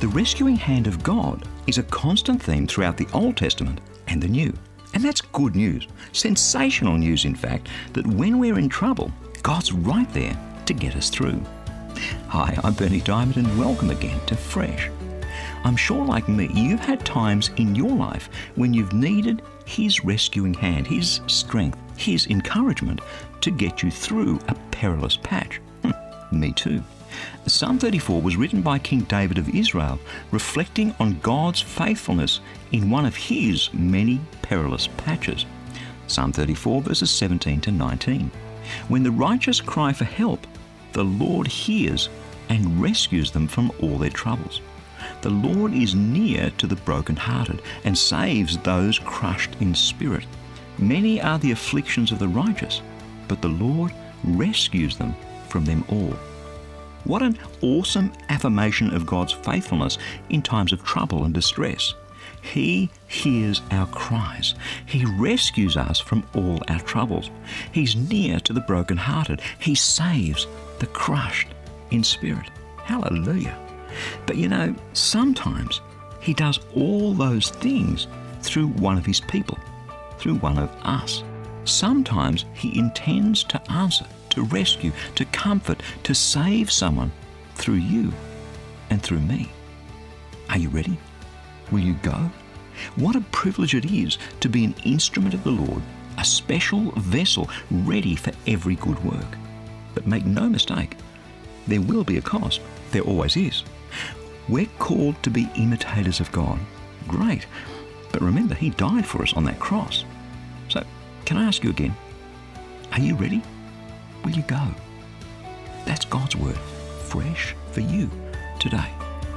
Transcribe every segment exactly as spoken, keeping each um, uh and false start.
The rescuing hand of God is a constant theme throughout the Old Testament and the New. And that's good news, sensational news in fact, that when we're in trouble, God's right there to get us through. Hi, I'm Berni Dymet and welcome again to Fresh. I'm sure like me, you've had times in your life when you've needed His rescuing hand, His strength, His encouragement to get you through a perilous patch. Hm, me too. Psalm thirty-four was written by King David of Israel, reflecting on God's faithfulness in one of his many perilous patches. Psalm thirty-four verses seventeen to nineteen. When the righteous cry for help, the Lord hears and rescues them from all their troubles. The Lord is near to the brokenhearted and saves those crushed in spirit. Many are the afflictions of the righteous, but the Lord rescues them from them all. What an awesome affirmation of God's faithfulness in times of trouble and distress. He hears our cries. He rescues us from all our troubles. He's near to the brokenhearted. He saves the crushed in spirit. Hallelujah. But you know, sometimes He does all those things through one of His people, through one of us. Sometimes He intends to answer, to rescue, to comfort, to save someone through you and through me. Are you ready? Will you go? What a privilege it is to be an instrument of the Lord, a special vessel ready for every good work. But make no mistake, there will be a cost. There always is. We're called to be imitators of God. Great. But remember, He died for us on that cross. So, can I ask you again, are you ready? Will you go? That's God's word, fresh for you today.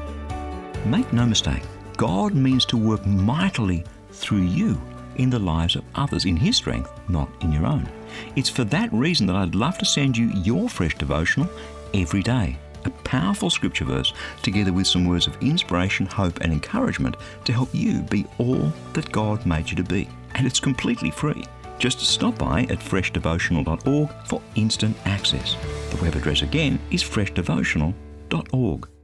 Make no mistake, God means to work mightily through you in the lives of others in His strength, not in your own. It's for that reason that I'd love to send you your fresh devotional every day. A powerful scripture verse together with some words of inspiration, hope and encouragement to help you be all that God made you to be. And it's completely free. Just stop by at fresh devotional dot org for instant access. The web address again is fresh devotional dot org.